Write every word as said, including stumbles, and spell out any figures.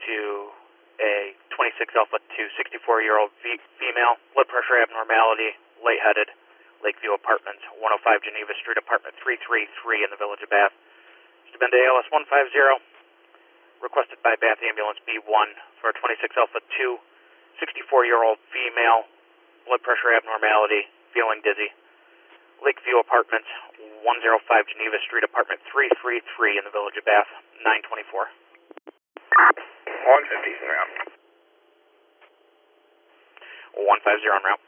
to a twenty-six Alpha two, sixty-four-year-old female, blood pressure abnormality, lightheaded, Lakeview Apartments, one oh five Geneva Street, apartment three three three in the Village of Bath. Mister Benda, A L S one five zero, requested by Bath Ambulance B one for a twenty-six Alpha two, sixty-four-year-old female, blood pressure abnormality, feeling dizzy, Lakeview Apartments, one oh five Geneva Street, apartment three three three in the Village of Bath, nine twenty-four. one fifty en route. one fifty en route.